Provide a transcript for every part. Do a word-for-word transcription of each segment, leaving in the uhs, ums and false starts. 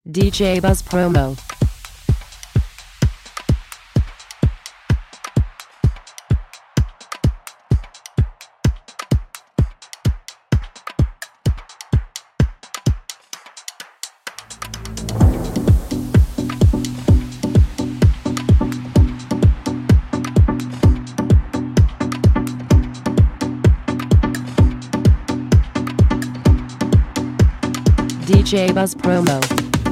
D J Buzz Promo. D J Buzz Promo.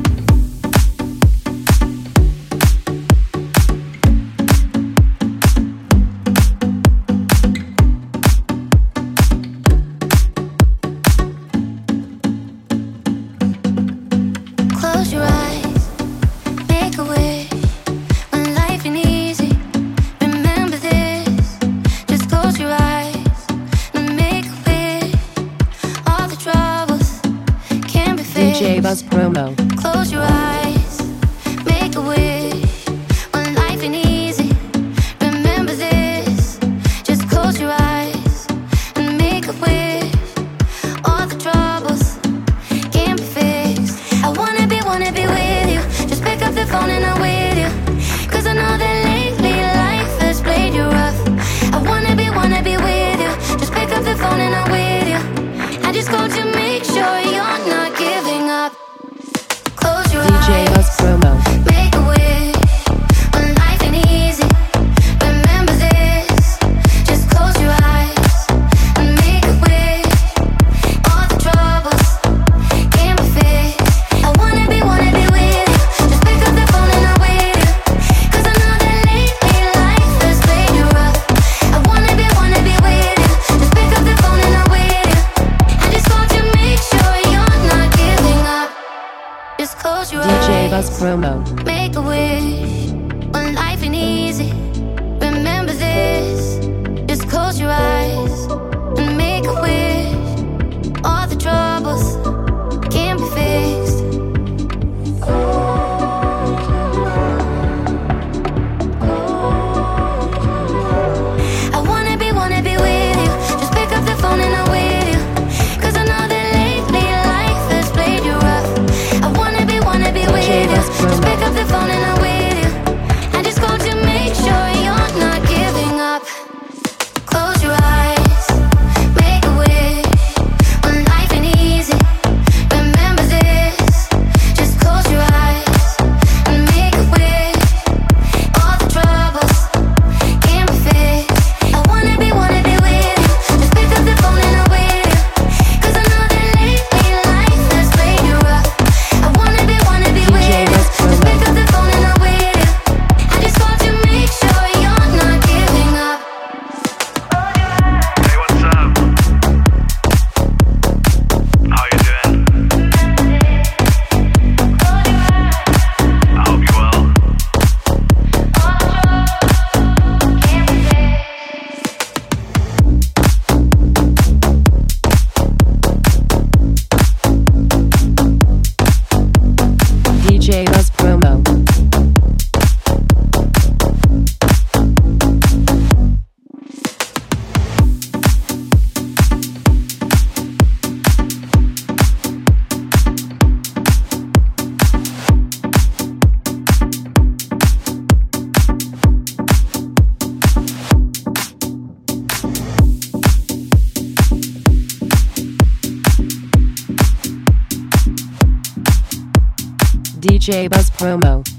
Close your eyes, make a wish. When life ain't easy, remember this. Just close your eyes and make a wish. All the troubles can be fixed. D J Buzz Promo. Close your eyes, make a wish. When life ain't easy, remember this. Just close your eyes and make a wish. All the troubles can be fixed. I wanna be, wanna be with you. Just pick up the phone and I'm with you. Cause I know that lately life has played you rough. I wanna be, wanna be with you. Just pick up the phone and I'm with you. I just called to make sure you're not giving up. Close your D J eyes, Buzz Promo. make a wish. When life ain't easy, remember this. Just close your eyes and make a wish. All the troubles can be fixed. I wanna be, wanna be with you. Just pick up the phone and I'm with you. Cause I know that lately life has played you rough. I wanna be, wanna be with you. Just pick up the phone and I'm with you. I just called to make sure you're not giving up. Just close your D eyes. J Buzz Promo. Make a wish when life ain't easy. Remember this. Just close your eyes and make a wish. All the troubles can be fixed. I wanna be, wanna be with you. Just pick up the phone and I'm with you. Cause I know that lately life has played you rough. I wanna be, wanna be with you. Just pick up the phone and I'm with you. I just called to make sure you're not giving up. Close your eyes, make a wish. When life ain't easy, remember this. Just close your eyes and make a wish. All the troubles can be fixed. I wanna be, wanna be with you. Just pick up the phone and I'm with you. Cause I know that lately life has played you rough. I wanna be, wanna be with you. Just pick up the phone and I'm with you. I just called to make sure you're not giving up. Hey, what's up? How you doing? I hope you're well. D J Buzz Promo. D J Buzz Promo.